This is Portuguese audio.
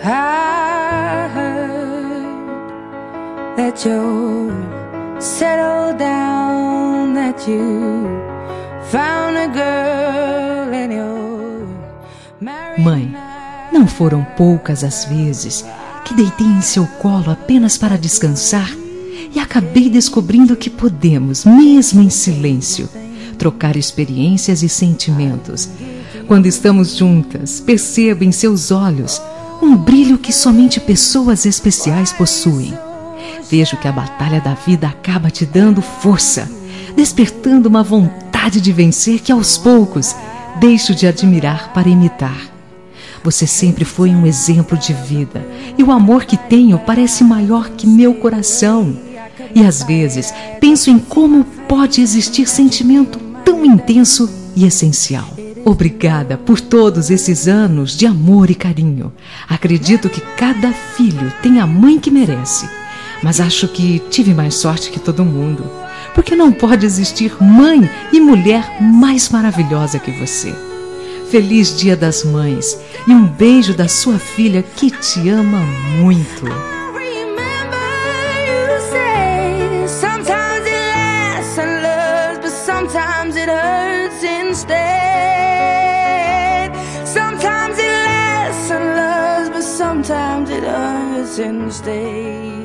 I heard that you're settled down, that you found a girl and you're married. Mãe, não foram poucas as vezes que deitei em seu colo apenas para descansar e acabei descobrindo que podemos, mesmo em silêncio, trocar experiências e sentimentos. Quando estamos juntas, percebo em seus olhos um brilho que somente pessoas especiais possuem. Vejo que a batalha da vida acaba te dando força, despertando uma vontade de vencer que aos poucos deixo de admirar para imitar. Você sempre foi um exemplo de vida e o amor que tenho parece maior que meu coração. E às vezes penso em como pode existir sentimento tão intenso e essencial. Obrigada por todos esses anos de amor e carinho. Acredito que cada filho tem a mãe que merece, mas acho que tive mais sorte que todo mundo, porque não pode existir mãe e mulher mais maravilhosa que você. Feliz Dia das Mães e um beijo da sua filha que te ama muito. Sometimes it hurts instead. Sometimes it lasts and loves, but sometimes it hurts instead.